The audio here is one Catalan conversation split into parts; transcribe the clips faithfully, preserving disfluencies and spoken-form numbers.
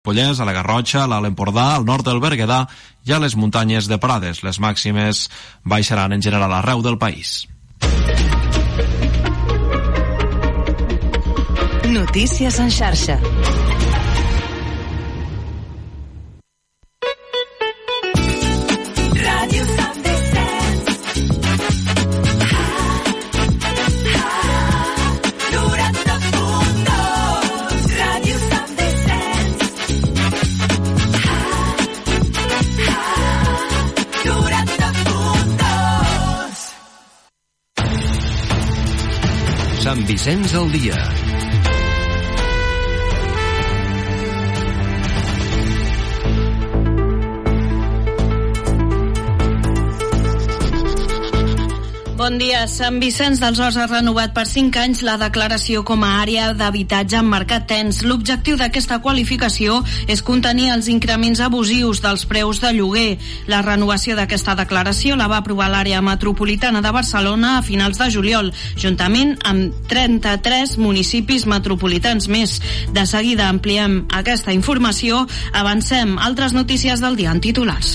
Pollès, a la Garrotxa, a l'Alt Empordà, al nord del Berguedà i a les muntanyes de Prades. Les màximes baixaran en general arreu del país. Notícies en xarxa. Sant Vicenç al dia. Bon dia. Sant Vicenç dels Horts ha renovat per cinc anys la declaració com a àrea d'habitatge en mercat tens. L'objectiu d'aquesta qualificació és contenir els increments abusius dels preus de lloguer. La renovació d'aquesta declaració la va aprovar l'àrea metropolitana de Barcelona a finals de juliol, juntament amb trenta-tres municipis metropolitans més. De seguida ampliem aquesta informació. Avancem. Altres notícies del dia en titulars.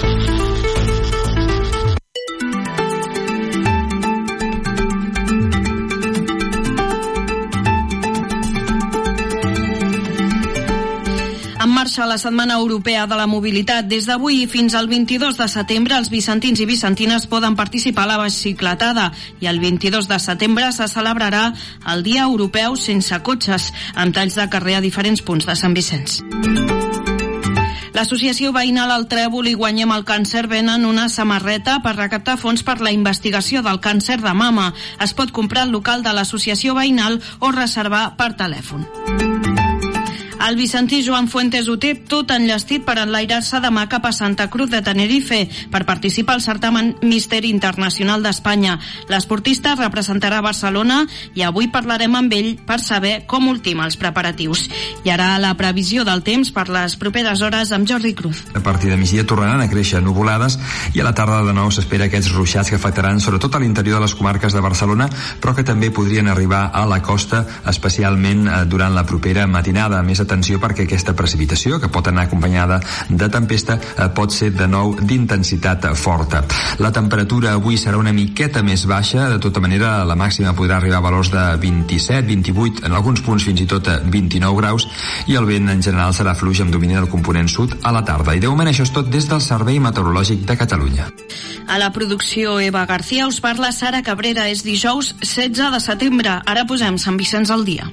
En marxa la Setmana Europea de la Mobilitat. Des d'avui fins al vint-i-dos de setembre els vicentins i vicentines poden participar a la bicicletada i el vint-i-dos de setembre se celebrarà el Dia Europeu sense cotxes, amb talls de carrer a diferents punts de Sant Vicenç. L'associació veïnal El Trèvol i Guanyem el Càncer venen una samarreta per recaptar fons per la investigació del càncer de mama. Es pot comprar al local de l'associació veïnal o reservar per telèfon. El vicentí Joan Fuentes ho té tot enllestit per enlairar-se demà cap a Santa Cruz de Tenerife per participar al certamen Míster Internacional d'Espanya. L'esportista representarà Barcelona i avui parlarem amb ell per saber com ultima els preparatius. I ara la previsió del temps per les properes hores amb Jordi Cruz. A partir de migdia tornaran a créixer nuvolades i a la tarda de nou s'espera aquests ruixats que afectaran sobretot a l'interior de les comarques de Barcelona, però que també podrien arribar a la costa, especialment durant la propera matinada. Més atenció perquè aquesta precipitació, que pot anar acompanyada de tempesta, pot ser de nou d'intensitat forta. La temperatura avui serà una miqueta més baixa, de tota manera la màxima podrà arribar a valors de vint-i-set, vint-i-vuit, en alguns punts fins i tot a vint-i-nou graus, i el vent en general serà fluix amb domini del component sud a la tarda. I de moment això és tot des del Servei Meteorològic de Catalunya. A la producció Eva García us parla Sara Cabrera. És dijous setze de setembre. Ara posem Sant Vicenç al dia.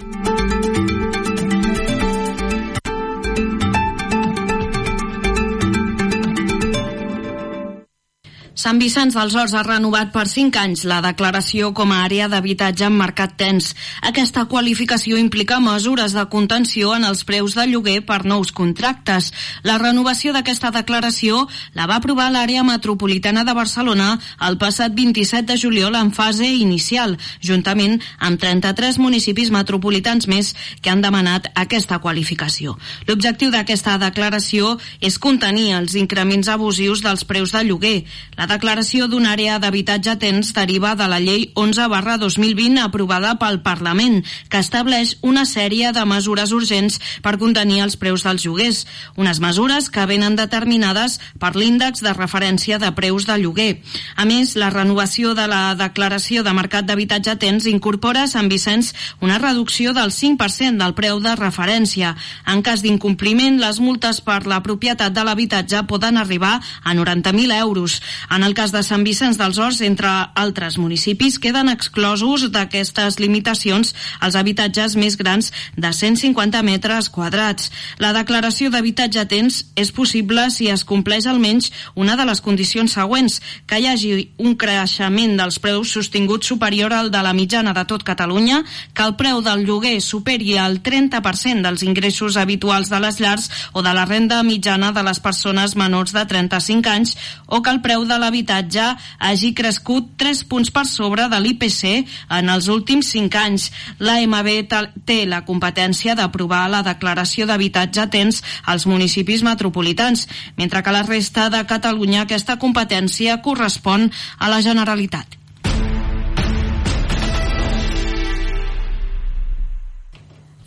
Sant Vicenç dels Horts ha renovat per cinc anys la declaració com a àrea d'habitatge en mercat tens. Aquesta qualificació implica mesures de contenció en els preus de lloguer per nous contractes. La renovació d'aquesta declaració la va aprovar l'àrea metropolitana de Barcelona el passat vint-i-set de juliol en fase inicial, juntament amb trenta-tres municipis metropolitans més que han demanat aquesta qualificació. L'objectiu d'aquesta declaració és contenir els increments abusius dels preus de lloguer. La declaració d'una àrea d'habitatge tens deriva de la llei onze barra dos mil vint aprovada pel Parlament, que estableix una sèrie de mesures urgents per contenir els preus dels lloguers, unes mesures que venen determinades per l'índex de referència de preus de lloguer. A més, la renovació de la declaració de mercat d'habitatge tens incorpora a Sant Vicenç una reducció del cinc per cent del preu de referència. En cas d'incompliment, les multes per la propietat de l'habitatge poden arribar a noranta mil euros. En el cas de Sant Vicenç dels Horts, entre altres municipis, queden exclosos d'aquestes limitacions els habitatges més grans de cent cinquanta metres quadrats. La declaració d'habitatge tens és possible si es compleix almenys una de les condicions següents: que hi hagi un creixement dels preus sostingut superior al de la mitjana de tot Catalunya, que el preu del lloguer superi el trenta per cent dels ingressos habituals de les llars o de la renda mitjana de les persones menors de trenta-cinc anys, o que el preu de l'habitatge hagi crescut tres punts per sobre de l'I P C en els últims cinc anys. L'A M B té la competència d'aprovar la declaració d'habitatge tens als municipis metropolitans, mentre que a la resta de Catalunya aquesta competència correspon a la Generalitat.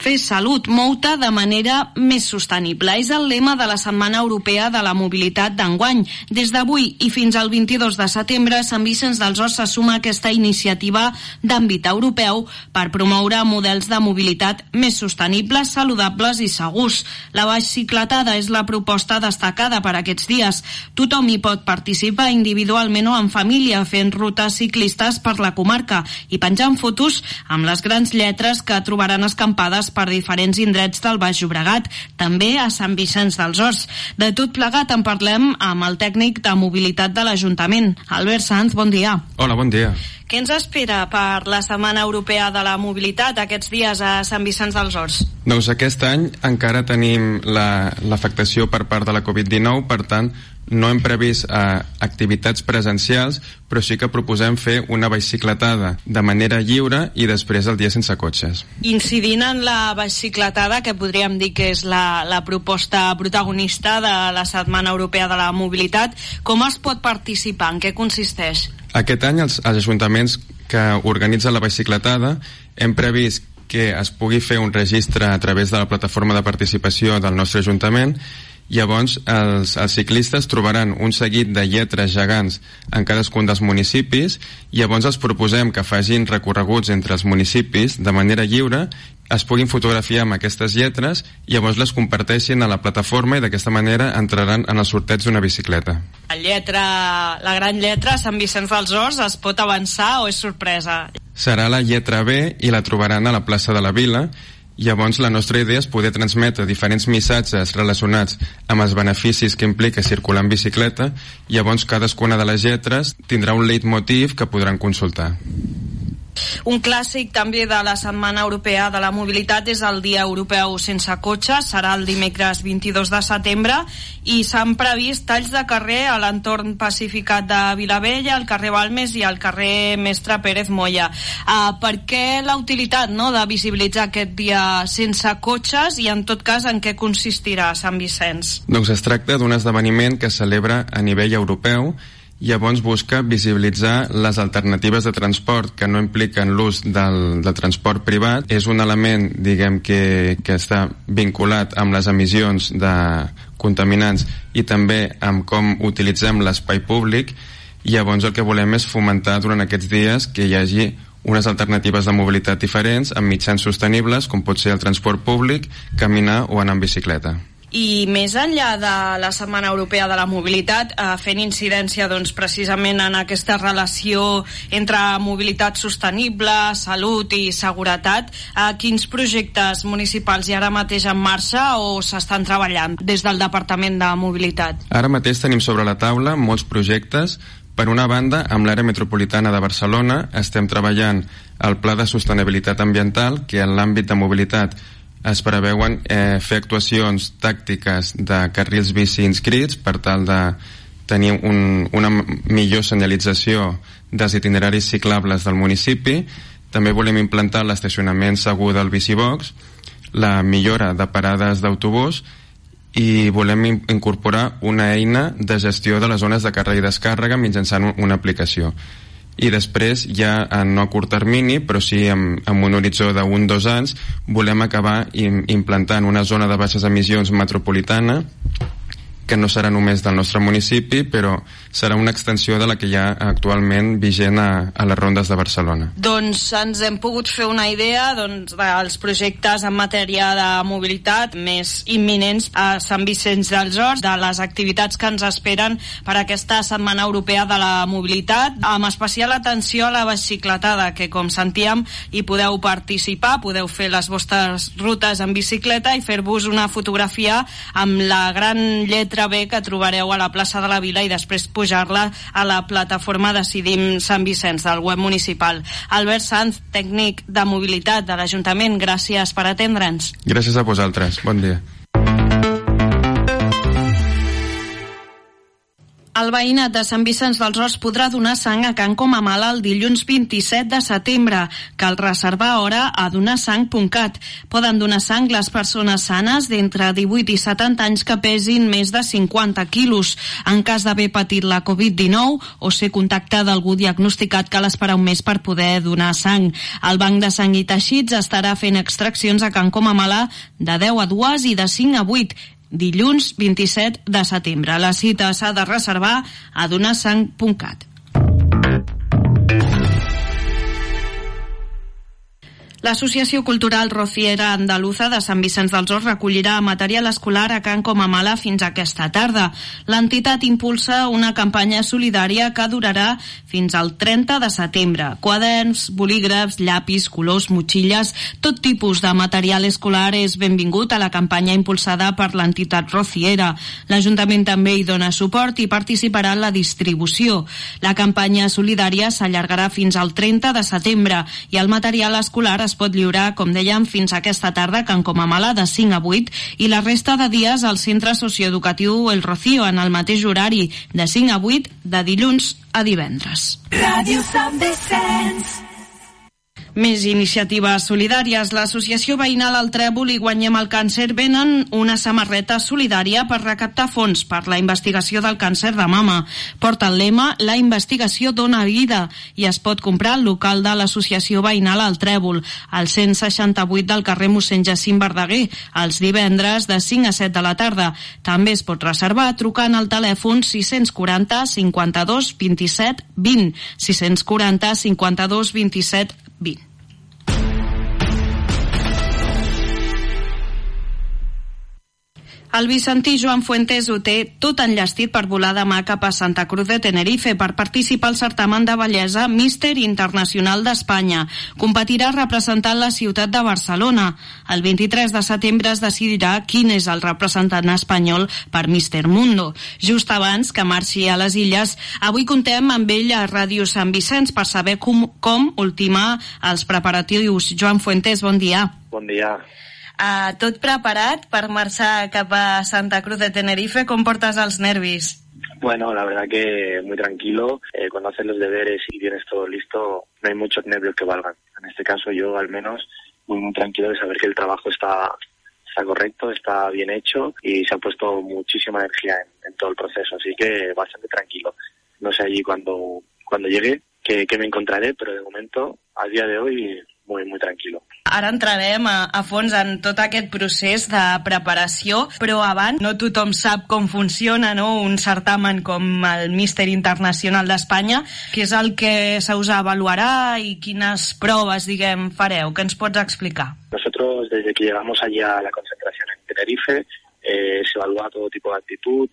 Transporte Salut, mou-te de manera més sostenible. És el lema de la Setmana Europea de la Mobilitat d'enguany. Des d'avui i fins al vint-i-dos de setembre, Sant Vicenç dels Horts se suma a aquesta iniciativa d'àmbit europeu per promoure models de mobilitat més sostenibles, saludables i segurs. La bicicletada és la proposta destacada per aquests dies. Tothom hi pot participar individualment o en família, fent rutes ciclistes per la comarca i penjant fotos amb les grans lletres que trobaran escampades per diferents indrets del Baix Llobregat, també a Sant Vicenç dels Horts. De tot plegat en parlem amb el tècnic de mobilitat de l'Ajuntament. Albert Sanz, bon dia. Hola, bon dia. Què ens espera per la Setmana Europea de la Mobilitat aquests dies a Sant Vicenç dels Horts? Doncs aquest any encara tenim l'afectació la, per part de la covid dinou, per tant, no hem previst eh, activitats presencials, però sí que proposem fer una bicicletada de manera lliure i després el dia sense cotxes. Incidint en la bicicletada, que podríem dir que és la, la proposta protagonista de la Setmana Europea de la Mobilitat, com es pot participar? En què consisteix? Aquest any els, els ajuntaments que organitzen la bicicletada hem previst que es pugui fer un registre a través de la plataforma de participació del nostre Ajuntament. Llavors els, els ciclistes trobaran un seguit de lletres gegants en cadascun dels municipis, i llavors els proposem que facin recorreguts entre els municipis de manera lliure, es puguin fotografiar amb aquestes lletres i llavors les comparteixin a la plataforma i d'aquesta manera entraran en el sorteig d'una bicicleta. La lletra, la gran lletra Sant Vicenç dels Horts, es pot avançar o és sorpresa? Serà la lletra B i la trobaran a la plaça de la Vila. Llavors la nostra idea és poder transmetre diferents missatges relacionats amb els beneficis que implica circular en bicicleta. Llavors cadascuna de les lletres tindrà un leitmotiv que podran consultar. Un clàssic també de la Setmana Europea de la Mobilitat és el Dia Europeu sense cotxes. Serà el dimecres vint-i-dos de setembre i s'han previst talls de carrer a l'entorn pacificat de Vilavella, al carrer Balmes i al carrer Mestre Pérez Moya. Uh, per què la utilitat, no?, de visibilitzar aquest dia sense cotxes i en tot cas en què consistirà Sant Vicenç? Doncs es tracta d'un esdeveniment que es celebra a nivell europeu. Llavors busca visibilitzar les alternatives de transport que no impliquen l'ús del, del transport privat. És un element, diguem, que, que està vinculat amb les emissions de contaminants i també amb com utilitzem l'espai públic. Llavors el que volem és fomentar durant aquests dies que hi hagi unes alternatives de mobilitat diferents amb mitjans sostenibles, com pot ser el transport públic, caminar o anar en bicicleta. I més enllà de la Setmana Europea de la Mobilitat, eh, fent incidència doncs, precisament en aquesta relació entre mobilitat sostenible, salut i seguretat, eh, quins projectes municipals hi ha ara mateix en marxa o s'estan treballant des del Departament de Mobilitat? Ara mateix tenim sobre la taula molts projectes. Per una banda, amb l'àrea metropolitana de Barcelona estem treballant el Pla de Sostenibilitat Ambiental, que en l'àmbit de mobilitat es preveuen eh, fer actuacions tàctiques de carrils bici inscrits per tal de tenir un, una millor senyalització dels itineraris ciclables del municipi. També volem implantar l'estacionament segur del bicibox, la millora de parades d'autobús i volem incorporar una eina de gestió de les zones de càrrega i descàrrega mitjançant una aplicació. I després, ja en no a curt termini, però sí amb, amb un horitzó d'un o dos anys, volem acabar implantant una zona de baixes emissions metropolitana, que no serà només del nostre municipi, però serà una extensió de la que hi ha actualment vigent a, a les rondes de Barcelona. Doncs ens hem pogut fer una idea doncs, dels projectes en matèria de mobilitat més imminents a Sant Vicenç dels Horts, de les activitats que ens esperen per aquesta Setmana Europea de la Mobilitat, amb especial atenció a la bicicletada, que com sentíem hi podeu participar, podeu fer les vostres rutes en bicicleta i fer-vos una fotografia amb la gran lletra B que trobareu a la plaça de la Vila i després pujar-la a la plataforma Decidim Sant Vicenç del web municipal. Albert Sanz, tècnic de mobilitat de l'Ajuntament, gràcies per atendre'ns. Gràcies a vosaltres, bon dia. El veïnat de Sant Vicenç dels Horts podrà donar sang a Can Comamala el dilluns vint-i-set de setembre. Cal reservar hora a donasang punt cat. Poden donar sang les persones sanes d'entre divuit i setanta anys que pesin més de cinquanta quilos. En cas d'haver patit la covid dinou o ser contacte d'algú diagnosticat, cal esperar un mes per poder donar sang. El Banc de Sang i Teixits estarà fent extraccions a Can Comamala de deu a dues i de cinc a vuit. Dilluns vint-i-set de setembre. La cita s'ha de reservar a donasang punt cat. L'Associació Cultural Rociera Andaluza de Sant Vicenç dels Horts recollirà material escolar a Can Comamala fins aquesta tarda. L'entitat impulsa una campanya solidària que durarà fins al trenta de setembre. Quaderns, bolígrafs, llapis, colors, motxilles, tot tipus de material escolar és benvingut a la campanya impulsada per l'entitat rociera. L'Ajuntament també hi dona suport i participarà en la distribució. La campanya solidària s'allargarà fins al trenta de setembre i el material escolar es pot lliurar, com dèiem, fins aquesta tarda a Can Comamala de cinc a vuit i la resta de dies al centre socioeducatiu El Rocío en el mateix horari de cinc a vuit de dilluns a divendres. Ràdio Sant Vicenç. Més iniciatives solidàries. L'Associació Veïnal El Trèvol i Guanyem el Càncer venen una samarreta solidària per recaptar fons per la investigació del càncer de mama. Porta el lema La investigació dona vida i es pot comprar al local de l'Associació Veïnal El Trèvol, al cent seixanta-vuit del carrer mossèn Jacint Verdaguer, els divendres de cinc a set de la tarda. També es pot reservar trucant al telèfon sis quaranta cinquanta-dos vint-i-set vint, sis quaranta cinquanta-dos vint-i-set vint. El vicentí Joan Fuentes ho té tot enllestit per volar demà cap a Santa Cruz de Tenerife per participar al certamen de bellesa Míster Internacional d'Espanya. Competirà representant la ciutat de Barcelona. El vint-i-tres de setembre es decidirà quin és el representant espanyol per Míster Mundo. Just abans que marxi a les Illes, avui contem amb ell a Ràdio Sant Vicenç per saber com, com ultimar els preparatius. Joan Fuentes, bon dia. Bon dia. Uh, tot preparat per marxar cap a Santa Cruz de Tenerife? ¿Cómo portas los nervios? Bueno, la verdad que muy tranquilo. Eh, cuando haces los deberes y tienes todo listo, no hay muchos nervios que valgan. En este caso yo al menos muy muy tranquilo de saber que el trabajo está, está correcto, está bien hecho y se ha puesto muchísima energía en, en todo el proceso. Así que bastante tranquilo. No sé allí cuando, cuando llegue qué, qué me encontraré, pero de momento, a día de hoy, muy, muy tranquilo. Ara entrarem a, a fons en tot aquest procés de preparació, però abans no tothom sap com funciona, no?, un certamen com el Míster Internacional d'Espanya. Què és el que se us avaluarà i quines proves, diguem, fareu? Què ens pots explicar? Nosotros, desde que llegamos allí a la concentración en Tenerife, eh, se evalúa todo tipo de actitud,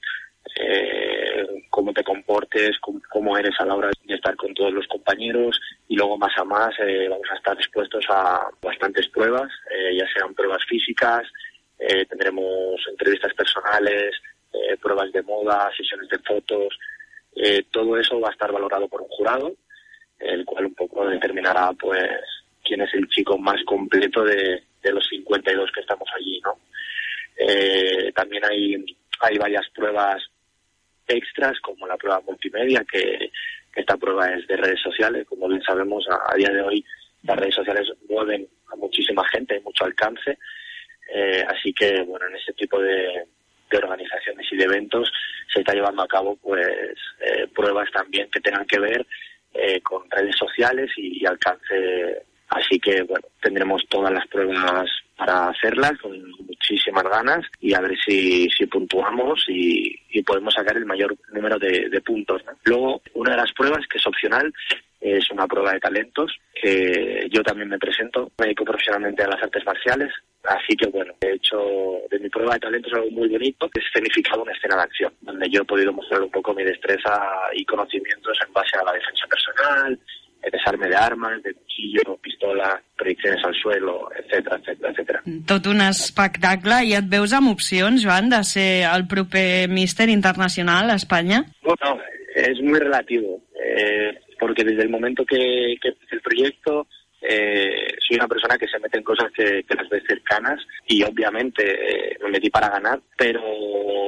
Eh, cómo te comportes, cómo, cómo eres a la hora de estar con todos los compañeros y luego más a más eh, vamos a estar expuestos a bastantes pruebas, eh, ya sean pruebas físicas, eh, tendremos entrevistas personales, eh, pruebas de moda, sesiones de fotos, eh, todo eso va a estar valorado por un jurado, el cual un poco determinará pues quién es el chico más completo de, de los cincuenta y dos que estamos allí, ¿no? Eh, también hay, hay varias pruebas extras, como la prueba multimedia, que, que esta prueba es de redes sociales. Como bien sabemos, a, a día de hoy las redes sociales mueven a muchísima gente, hay mucho alcance, eh, así que bueno, en este tipo de, de organizaciones y de eventos se está llevando a cabo pues eh, pruebas también que tengan que ver eh, con redes sociales y, y alcance, así que bueno, tendremos todas las pruebas para hacerlas con muchísimas ganas y a ver si, si puntuamos y, y podemos sacar el mayor número de, de puntos, ¿no? Luego, una de las pruebas, que es opcional, es una prueba de talentos, que yo también me presento, me dedico profesionalmente a las artes marciales, así que bueno, he hecho de mi prueba de talentos algo muy bonito, que es escenificado una escena de acción, donde yo he podido mostrar un poco mi destreza y conocimientos en base a la defensa personal, desarme de armes, de cuchillo, pistola, projeccions al suelo, etcètera, etcètera, etcètera. Tot un espectacle. I et veus amb opcions, Joan, de ser el proper Míster Internacional a España? Bueno, es muy relativo, eh, porque desde el momento que, que el proyecto eh, soy una persona que se mete en cosas que, que las ve cercanas y obviamente eh, me metí para ganar, pero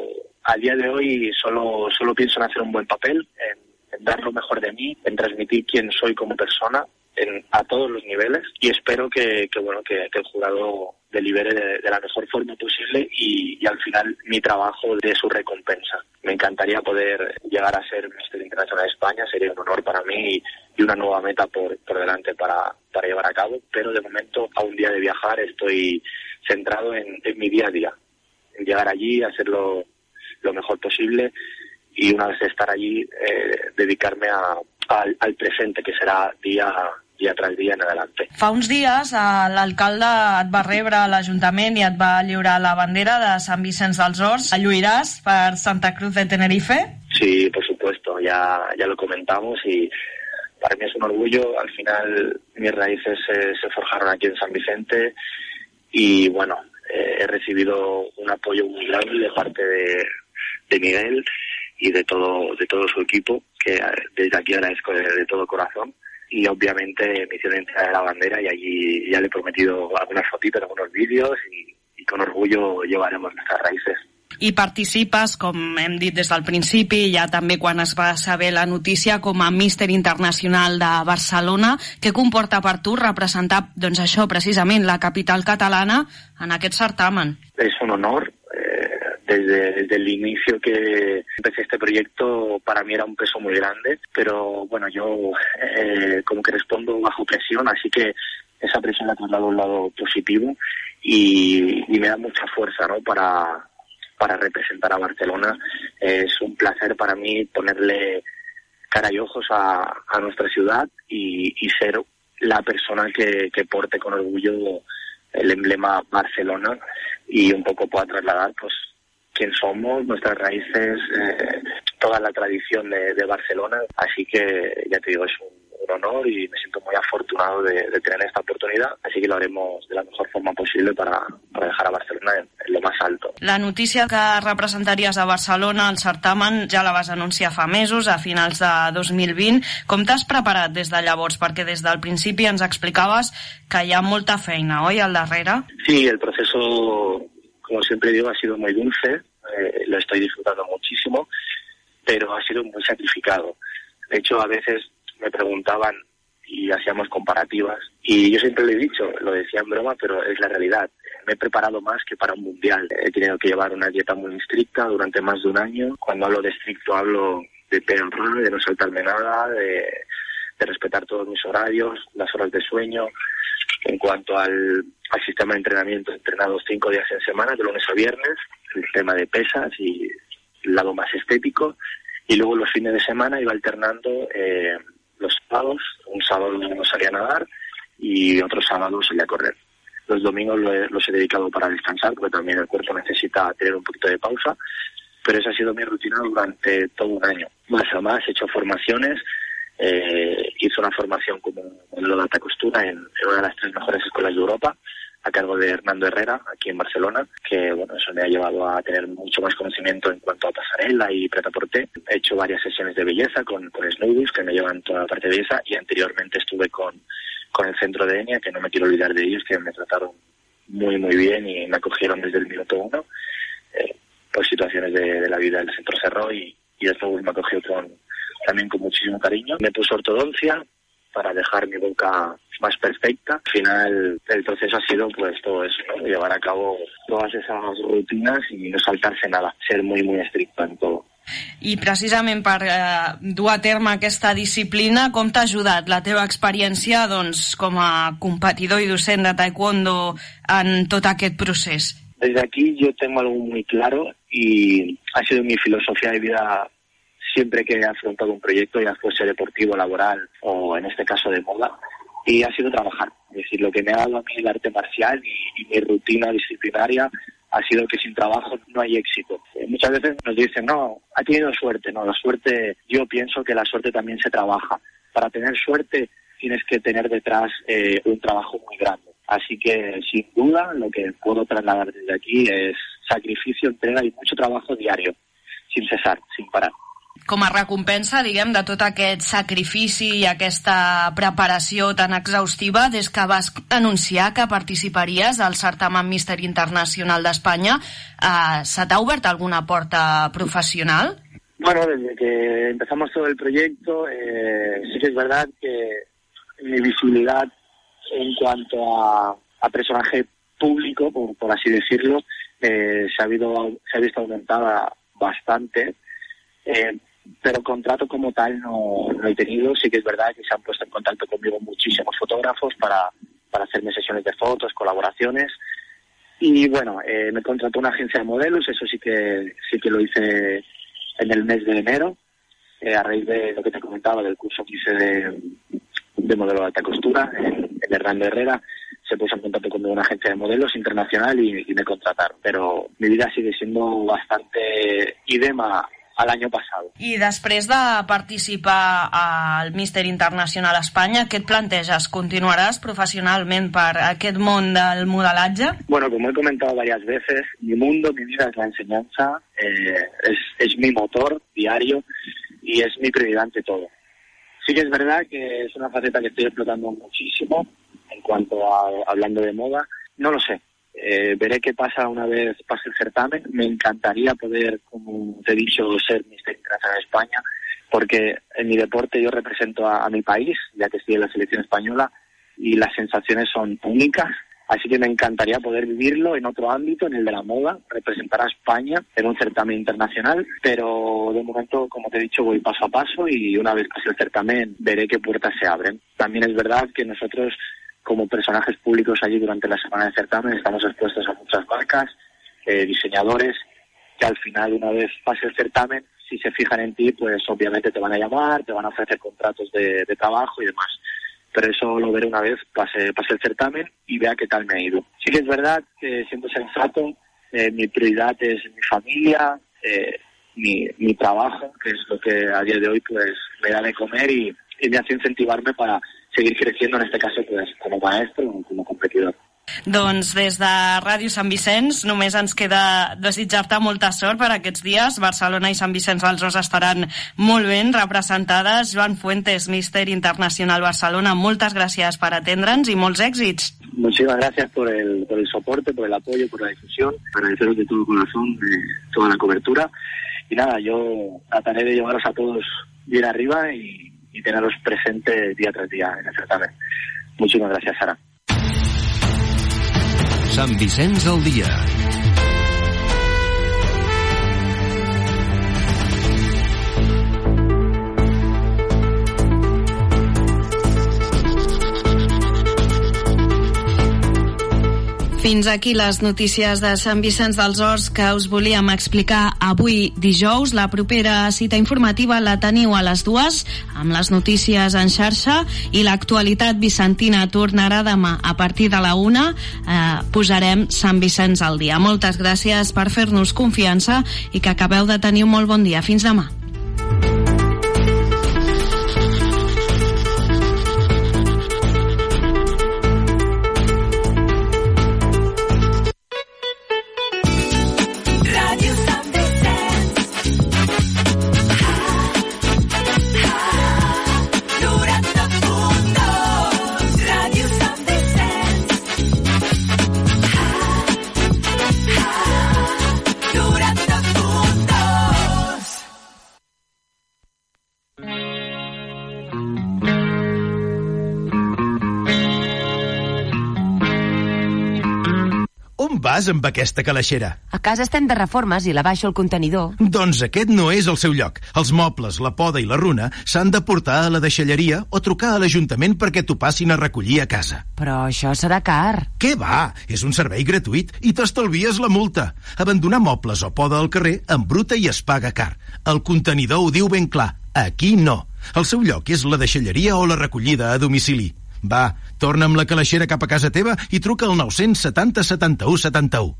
al día de hoy solo, solo pienso en hacer un buen papel, en, en dar lo mejor de mí, en transmitir quién soy como persona en, a todos los niveles, y espero que, que bueno que, que el jurado delibere de, de la mejor forma posible y, y al final mi trabajo dé su recompensa. Me encantaría poder llegar a ser míster Internacional de España, sería un honor para mí y, y una nueva meta por, por delante para, para llevar a cabo, pero de momento, a un día de viajar, estoy centrado en, en mi día a día, en llegar allí, hacerlo lo mejor posible y una vez estar allí, eh, dedicarme a, a, al presente, que serà dia dia tras dia en adelante. Fa uns dies l'alcalde et va rebre a l'Ajuntament i et va lliurar la bandera de Sant Vicenç dels Horts. La lluiràs per Santa Cruz de Tenerife? Sí, por supuesto, ya, ya lo comentamos y para mí es un orgullo. Al final mis raíces eh, se forjaron aquí en San Vicente y bueno, eh, he recibido un apoyo muy grande de parte de, de Miguel y de todo, de todo su equipo, que desde aquí agradezco de, de todo corazón. Y obviamente me hicieron entregar la bandera y allí ya le he prometido algunas fotitos, algunos vídeos y, y con orgullo llevaremos nuestras raíces. I participes, com hem dit des del principi, ja també quan es va saber la notícia, com a míster internacional de Barcelona. Què comporta per tu representar, doncs això, precisament, la capital catalana en aquest certamen? Es un honor. Desde, desde el inicio que empecé este proyecto, para mí era un peso muy grande, pero bueno, yo eh, como que respondo bajo presión, así que esa presión la traslado a un lado positivo y, y me da mucha fuerza, ¿no? para, para representar a Barcelona. Es un placer para mí ponerle cara y ojos a, a nuestra ciudad y, y ser la persona que, que porte con orgullo el emblema Barcelona y un poco pueda trasladar pues quién somos, nuestras raíces, eh, toda la tradición de, de Barcelona. Así que, ya te digo, es un, un honor y me siento muy afortunado de, de tener esta oportunidad. Así que lo haremos de la mejor forma posible para, para dejar a Barcelona en, en lo más alto. La notícia que representaries a Barcelona al certamen ja la vas anunciar fa mesos, a finals de dos mil vint. Com t'has preparat des de llavors? Perquè des del principi ens explicaves que hi ha molta feina, oi, al darrere? Sí, el proceso, como siempre digo, ha sido muy dulce. Eh, lo estoy disfrutando muchísimo, pero ha sido muy sacrificado. De hecho, a veces me preguntaban y hacíamos comparativas y yo siempre le he dicho, lo decía en broma, pero es la realidad. Me he preparado más que para un mundial. He tenido que llevar una dieta muy estricta durante más de un año. Cuando hablo de estricto hablo de P R, de no saltarme nada, de, de respetar todos mis horarios, las horas de sueño. En cuanto al, al sistema de entrenamiento, he entrenado cinco días en semana, de lunes a viernes, el tema de pesas y el lado más estético. Y luego los fines de semana iba alternando eh, los sábados. Un sábado no salía a nadar y otro sábado salía a correr. Los domingos lo he, los he dedicado para descansar, porque también el cuerpo necesita tener un poquito de pausa. Pero esa ha sido mi rutina durante todo un año. Más a más he hecho formaciones. Eh, hice una formación como modelo de alta costura en, en una de las tres mejores escuelas de Europa, a cargo de Hernando Herrera, aquí en Barcelona, que bueno, eso me ha llevado a tener mucho más conocimiento en cuanto a pasarela y prêt-à-porter. He hecho varias sesiones de belleza con, con Snoodles, que me llevan toda la parte de belleza, y anteriormente estuve con, con el centro de Enia, que no me quiero olvidar de ellos, que me trataron muy muy bien y me acogieron desde el minuto uno. Eh, por situaciones de, de la vida, el centro cerró y, y Snoodles me acogió con también con muchísimo cariño. Me puso ortodoncia para dejar mi boca más perfecta. Al final el proceso ha sido pues todo eso, ¿no? Llevar a cabo todas esas rutinas y no saltarse nada, ser muy muy estricto en todo. I precisament per eh, dur a terme aquesta disciplina, com t'ha ajudat la teva experiència doncs, com a competidor i docent de taekwondo en tot aquest procés? Desde aquí yo tengo algo muy claro y ha sido mi filosofía de vida siempre que he afrontado un proyecto, ya fuese deportivo, laboral o en este caso de moda, y ha sido trabajar. Es decir, lo que me ha dado a mí el arte marcial y, y mi rutina disciplinaria ha sido que sin trabajo no hay éxito. Eh, muchas veces nos dicen, no, ha tenido suerte. No, la suerte, yo pienso que la suerte también se trabaja. Para tener suerte tienes que tener detrás eh, un trabajo muy grande. Así que, sin duda, lo que puedo trasladar desde aquí es sacrificio, entrega y mucho trabajo diario, sin cesar, sin parar. com a recompensa, diguem, de tot aquest sacrifici i aquesta preparació tan exhaustiva, des que vas anunciar que participaries al certamen Míster Internacional d'Espanya, eh, se t'ha obert alguna porta profesional? Bueno, desde que empezamos todo el proyecto, eh, sí que es verdad que mi visibilidad en cuanto a, a personaje público, por, por así decirlo, eh, se, ha habido, se ha visto aumentada bastante, eh, pero contrato como tal no, no he tenido. Sí que es verdad que se han puesto en contacto conmigo muchísimos fotógrafos para, para hacerme sesiones de fotos, colaboraciones, y bueno, eh, me contrató una agencia de modelos, eso sí que sí que lo hice en el mes de enero, eh, a raíz de lo que te comentaba del curso que hice de, de modelo de alta costura en, en Hernando Herrera. Se puso en contacto conmigo una agencia de modelos internacional y, y me contrataron. Pero mi vida sigue siendo bastante idema al año pasado. I després de participar al Míster Internacional Espanya, què et planteges? Continuaràs professionalment per aquest món del modelatge? Bueno, como he comentado varias veces, mi mundo, mi vida es la enseñanza, eh, es, es mi motor diario y es mi prioridad ante todo. Sí que es verdad que es una faceta que estoy explotando muchísimo en cuanto a hablando de moda. No lo sé. Eh, veré qué pasa una vez pase el certamen. Me encantaría poder, como te he dicho, ser Míster Internacional de España, porque en mi deporte yo represento a, a mi país, ya que estoy en la selección española, y las sensaciones son únicas. Así que me encantaría poder vivirlo en otro ámbito, en el de la moda, representar a España en un certamen internacional, pero de momento, como te he dicho, voy paso a paso y una vez pase el certamen veré qué puertas se abren. También es verdad que nosotros, como personajes públicos allí durante la semana de certamen, estamos expuestos a muchas marcas, eh, diseñadores, que al final, una vez pase el certamen, si se fijan en ti, pues obviamente te van a llamar, te van a ofrecer contratos de, de trabajo y demás. Pero eso lo veré una vez pase, pase el certamen y vea qué tal me ha ido. Sí que es verdad que, siendo sensato, eh, mi prioridad es mi familia, eh, mi, mi trabajo, que es lo que a día de hoy pues me da de comer y, y me hace incentivarme para seguir creciendo, en este caso pues como maestro o como competidor. Doncs des de Ràdio Sant Vicenç només ens queda desitjar-te molta sort per aquests dies. Barcelona i Sant Vicenç dels Horts estaran molt ben representades. Joan Fuentes, Míster Internacional Barcelona, moltes gràcies per atendre'ns i molts èxits. Muchísimas gracias por el, por el soporte, por el apoyo, por la difusión. Agradeceros de todo corazón de toda la cobertura. Y nada, yo trataré de llevaros a todos bien arriba y, y teneros presente día tras día en el certamen. Muchísimas gracias, Sara. Sant Vicenç al dia. Fins aquí les notícies de Sant Vicenç dels Horts que us volíem explicar avui dijous. La propera cita informativa la teniu a les dues amb les notícies en xarxa i l'actualitat vicentina tornarà demà a partir de la una. Eh, posarem Sant Vicenç al dia. Moltes gràcies per fer-nos confiança i que acabeu de tenir un molt bon dia. Fins demà. Amb aquesta calaixera? A casa estem de reformes i la baixo al contenidor. Doncs aquest no és el seu lloc. Els mobles, la poda i la runa s'han de portar a la deixalleria o trucar a l'Ajuntament perquè t'ho passin a recollir a casa. Però això serà car. Què va? És un servei gratuït i t'estalvies la multa. Abandonar mobles o poda al carrer embruta i es paga car. El contenidor ho diu ben clar. Aquí no. El seu lloc és la deixalleria o la recollida a domicili. Va, torna amb la calaixera cap a casa teva i truca al nou-cents setanta setanta-u setanta-u.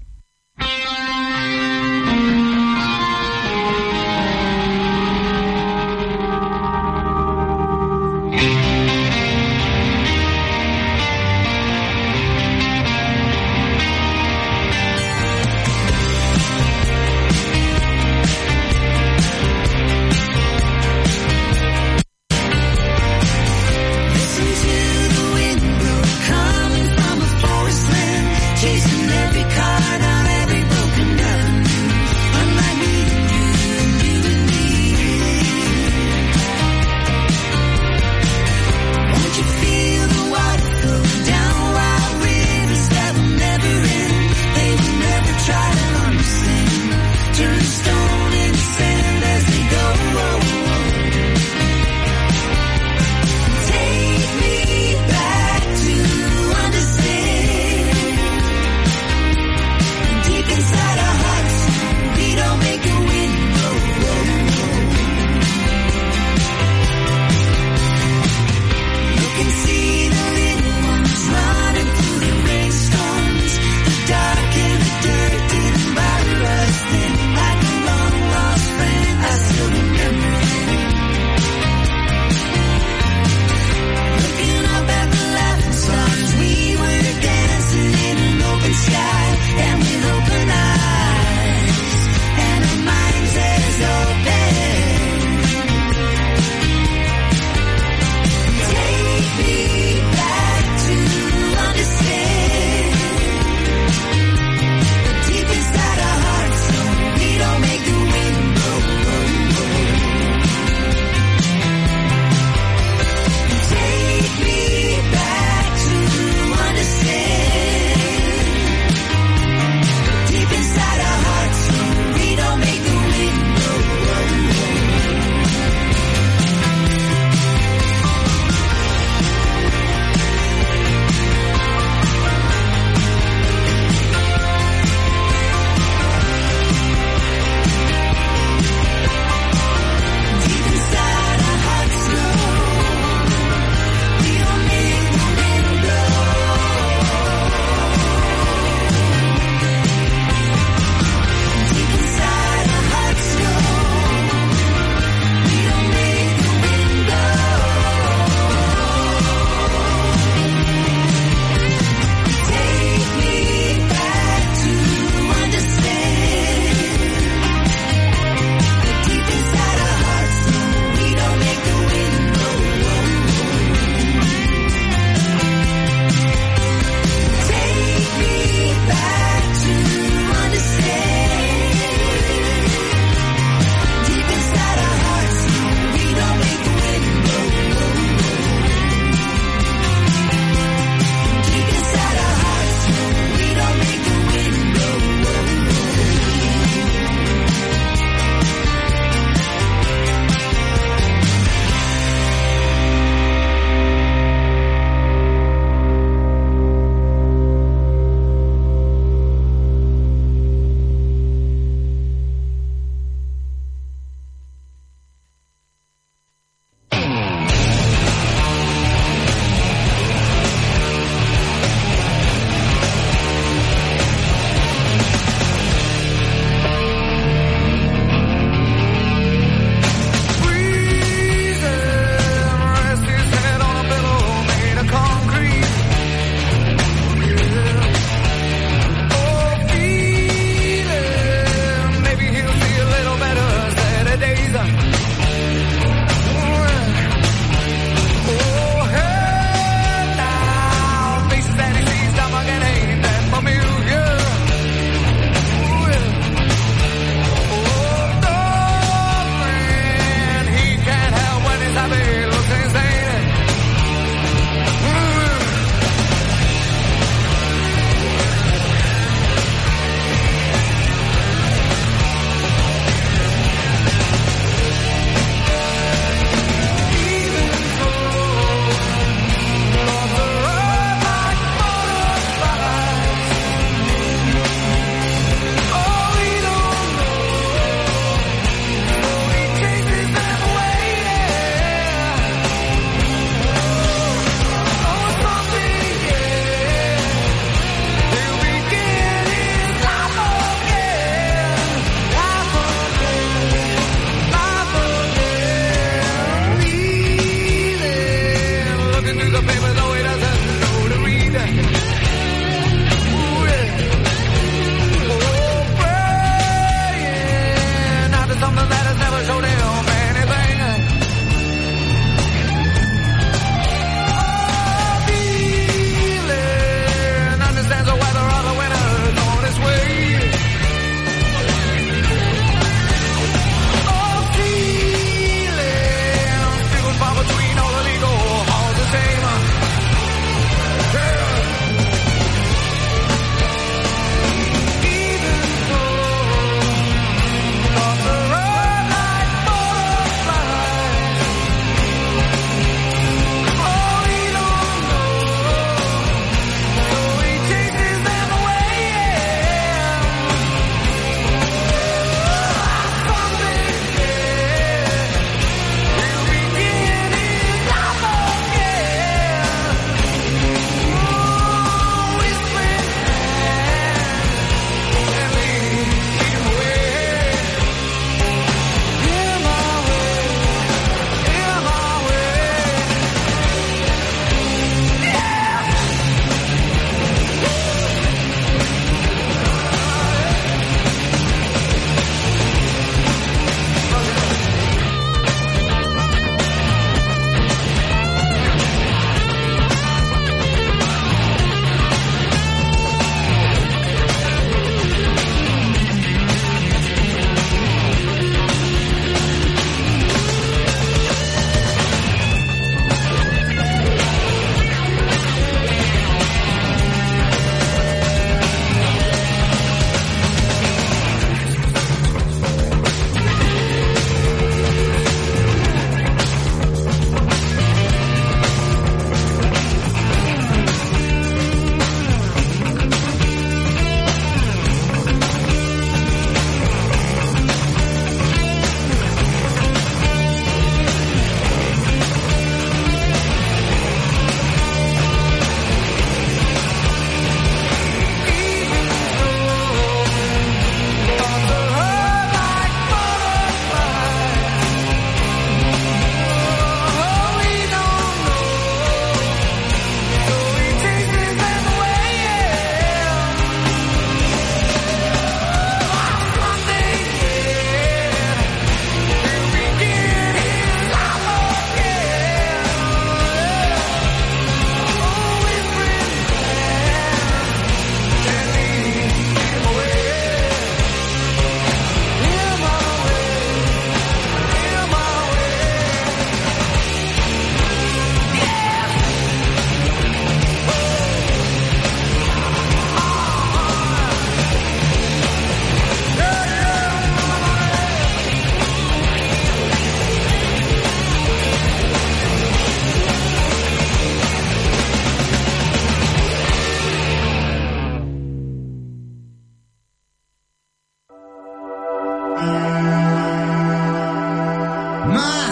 My